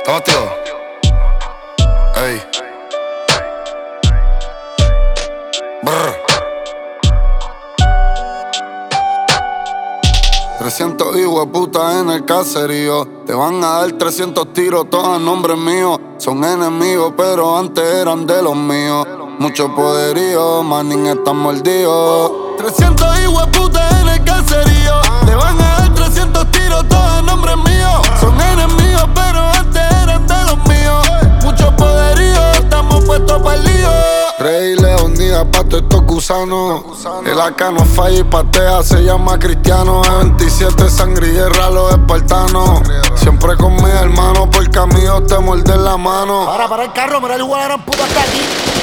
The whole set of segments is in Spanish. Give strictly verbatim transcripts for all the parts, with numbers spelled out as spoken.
¿Cómo tío? Ey. Brr. trescientos hijueputas en el caserío. Te van a dar trescientos tiros, todos a nombre mío. Son enemigos, pero antes eran de los míos. Mucho poderío, manín están mordidos. trescientos hijueputas en el caserío. Te van a dar trescientos tiros, todos a nombre mío. Son enemigos, pero antes eran de los míos. Mucho poderío, estamos puestos para el lío. Rey Leonidas pa' todos estos gusanos. El acá no falla y patea, se llama Cristiano. E veintisiete sangre y guerra los espartanos. Siempre con mis hermanos, por camino te muerden la mano. Para, para el carro, mira el hijo de la gran puta está aquí.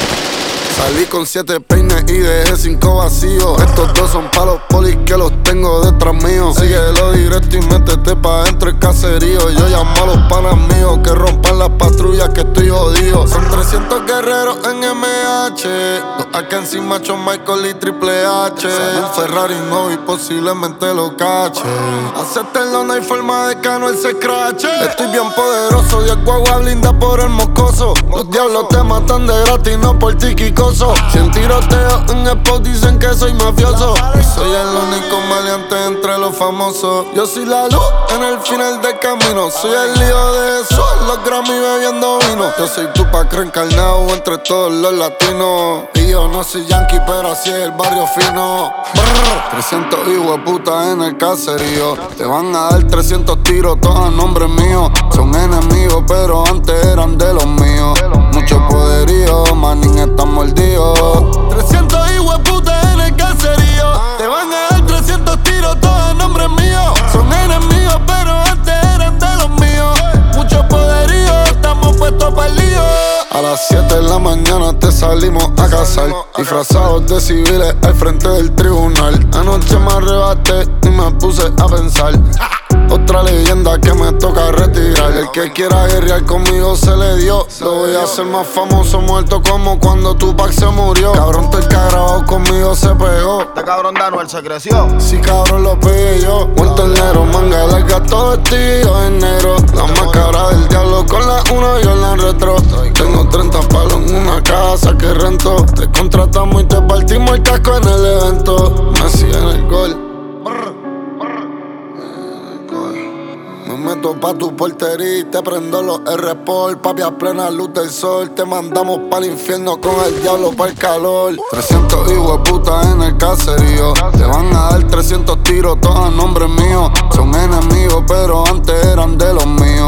Salí con siete peines y dejé cinco vacíos. Estos dos son pa' los polis que los tengo detrás mío. Síguelo directo y métete pa' dentro el caserío. Yo llamo a los panas míos que rompan las patrullas que estoy jodido. Son trescientos guerreros en M H. Los acá encima Shawn Michael y Triple H. Un Ferrari no y posiblemente lo cache. Acéptenlo, no hay forma de que Anuel se escrache. Estoy bien poderoso, diez guagua blinda por el moscoso. Los diablos te matan de gratis, no por tiquico. Si en tiroteo en spot dicen que soy mafioso, y soy el único maleante entre los famosos. Yo soy la luz en el final del camino. Soy el lío de eso, los Grammy bebiendo vino. Yo soy Tupac reencarnado entre todos los latinos. Y yo no soy yankee, pero así es el barrio fino. Brr, trescientos hijueputas en el caserío. Te van a dar trescientos tiros, todos a nombre mío. Son enemigos, pero antes eran de los míos. Mucho poderío, manín están mordidos. trescientos hijueputas en el caserío. Te van a dar trescientos tiros, todos a nombre mío. Son enemigos, pero antes eran de los míos. Mucho poderío, estamos puestos para el lío. A las siete de la mañana te salimos a cazar, disfrazados de civiles al frente del tribunal. Anoche me arrebaté y me puse a pensar. Otra leyenda que me toca retirar. El que quiera guerrear conmigo se le dio. Lo voy a hacer más famoso muerto como cuando Tupac se murió. Cabrón, todo el que ha grabado conmigo se pegó. Este cabrón de Anuel se creció. Sí, cabrón, lo pegué yo. Muerto en negro, manga larga, todo vestido en negro. La máscara del diablo con la uno yo en la retro. Tengo treinta palos en una casa que rento. Te contratamos y te partimos el casco en el evento. Messi en el gol. Me meto pa' tu portería y te prendo los R-Sport. Papi, a plena luz del sol te mandamos pa'l infierno con el diablo pa'l calor. trescientos hijueputas en el caserío. Te van a dar trescientos tiros, todos a nombre mío. Son enemigos, pero antes eran de los míos.